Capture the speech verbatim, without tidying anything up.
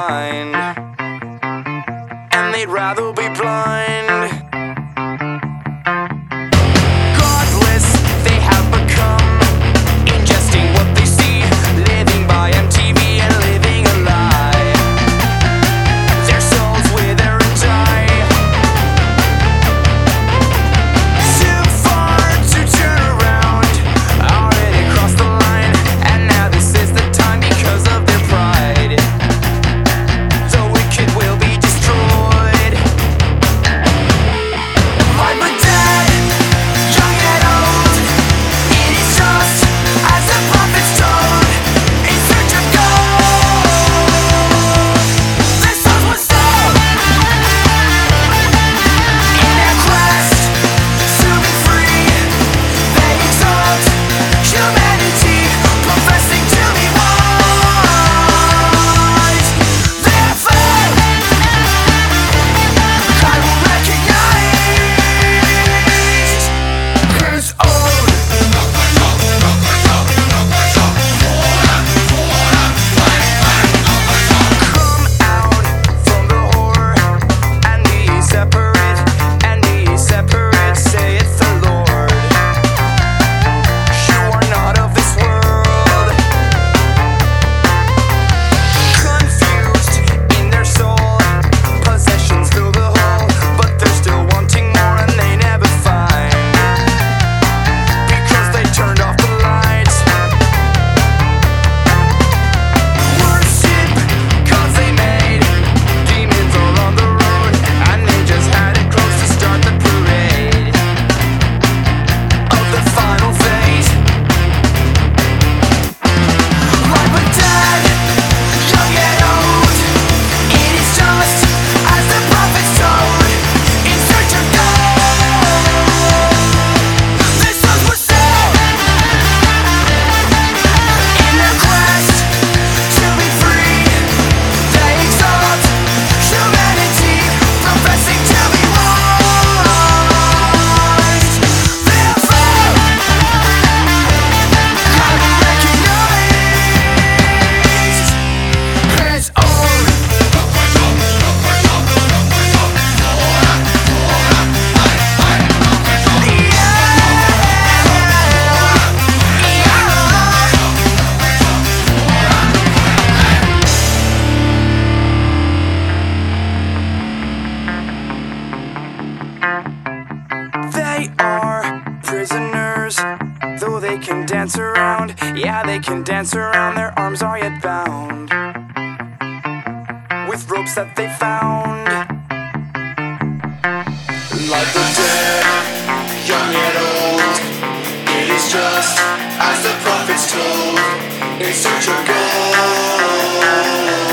mind, and they'd rather be blind. Godless they have become, ingesting what they see, living by M T V and living a lie. Their souls wither and die, too far to turn around, already crossed the line, and now this is the time because of their pride. The wicked will be destroyed. Life but dead, young and old, it is just as the prophets told, in search of gold. Their souls were sold in their quest to be free. They exalt humanity, professing to be wise. Therefore, I will recognize his own. Come out from the whore and be separate, and be separate, saith the Lord. You are not of this world. Confused in their soul, possessions fill the hole, but they're still wanting more and they never find, because they turned off the lights. Worship cause they made demons all on the road, and they just had it close to start the parade of the final phase. Life but dead, young and old, it is just as the prophets told, in search of gold. Their souls were sold in their quest to be free. They exalt humanity, professing to be wise. Therefore, I will recognize his own. They are prisoners, though they can dance around. Yeah, they can dance around, their arms are yet bound with ropes that they found. Like the dead, young and old, it is just as the prophets told, in search of gold.